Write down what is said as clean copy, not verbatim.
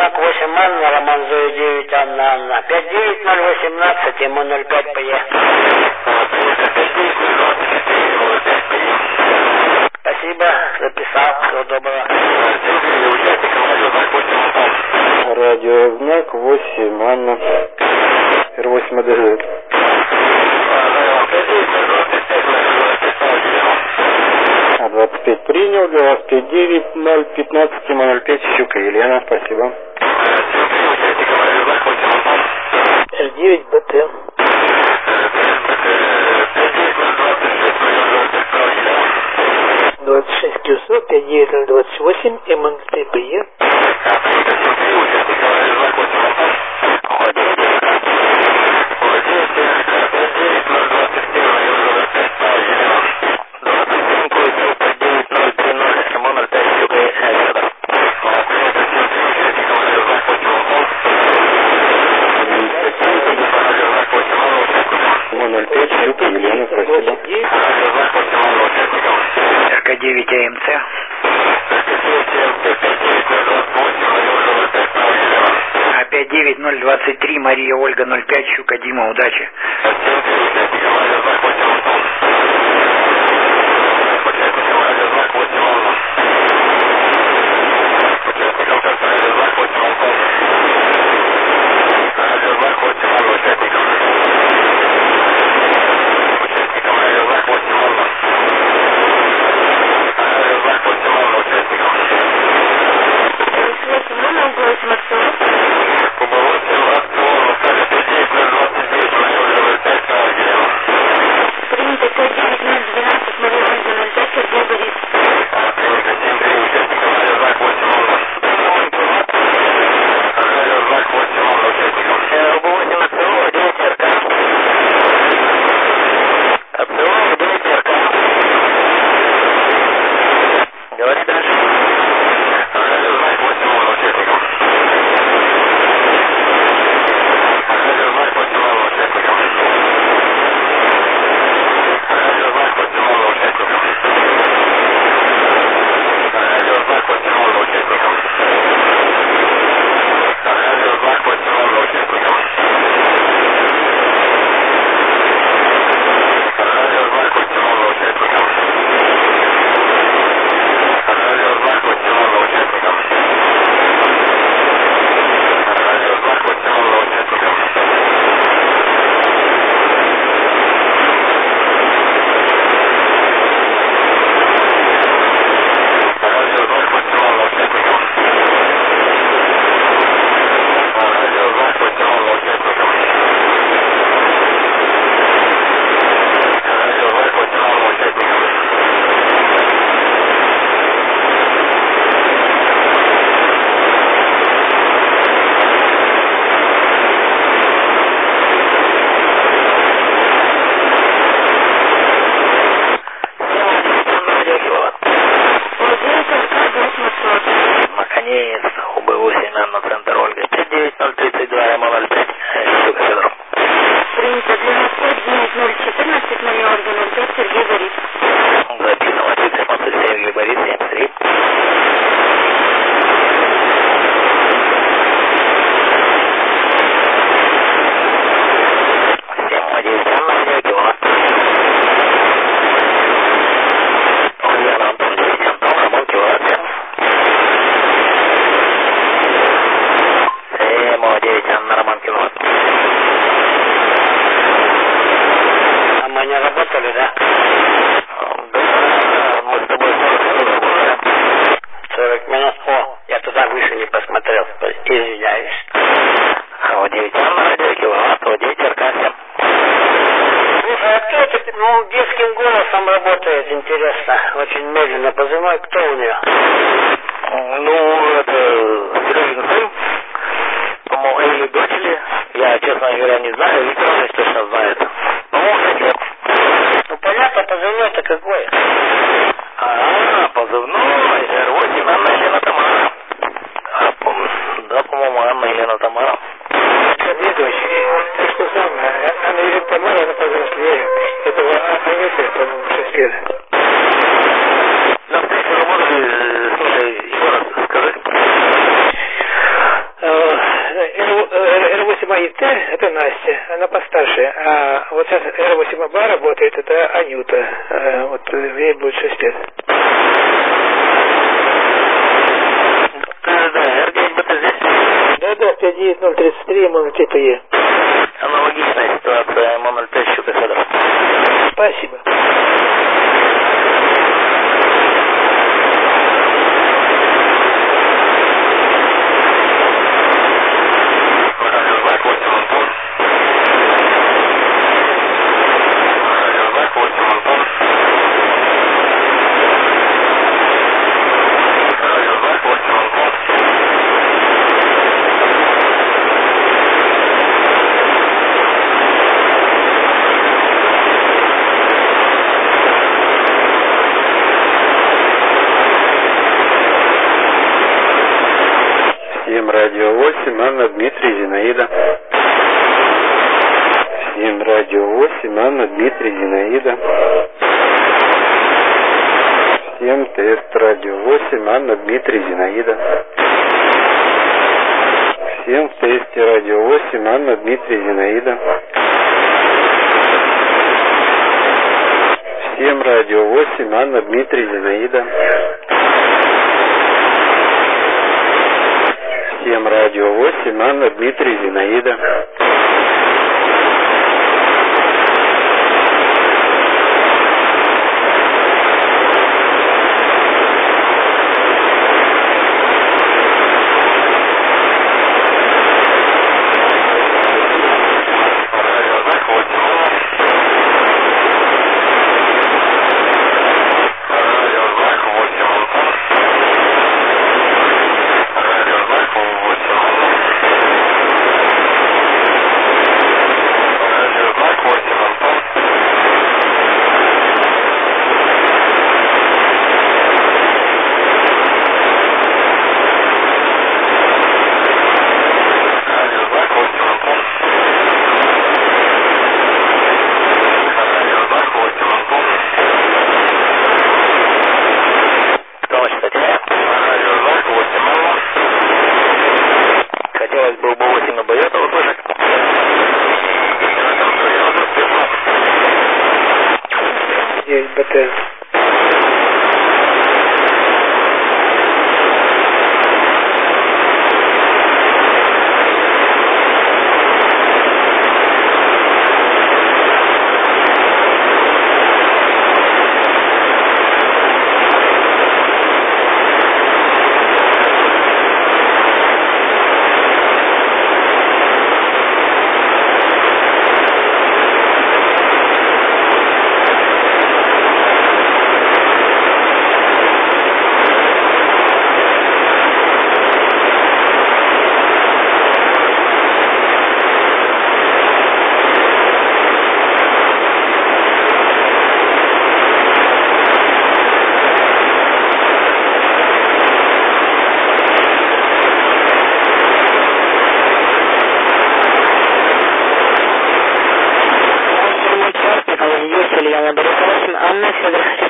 знак 8 Анна, Роман Зоя 9, Анна, Анна. 59018, ему 05 ПЕ. Спасибо, записал, всего доброго. Радиознак 8 Анна, R8 АДГ. 25 принял, для вас 59015, ему 05, Щука Елена, спасибо. L9 БТ. Q100 59028, МНТ ПЕ. РК-9 АМЦ. А59023, Мария Ольга 05, Щука Дима, удачи. АИТ, это Настя, она постарше. А вот сейчас R8А работает, это Анюта. Вот ей будет 6 лет. Да, R9 БТ здесь? Да, 59033 МНЛ-5Е. Аналогичная ситуация, МНЛ-5 Щука Федоров. Спасибо. Радио 8, Анна, Дмитрий, Зинаида. 7 Радио 8, Анна, Дмитрий, Зинаида. 7 Тест Радио 8, Анна, Дмитрий, Зинаида. 7 в тесте Радио 8, Анна, Дмитрий, Зинаида. 7 Радио 8, Анна, Дмитрий, Зинаида. 7 Радио 8, Анна, Дмитрий, Зинаида. 9 БТ. Анна Федоров.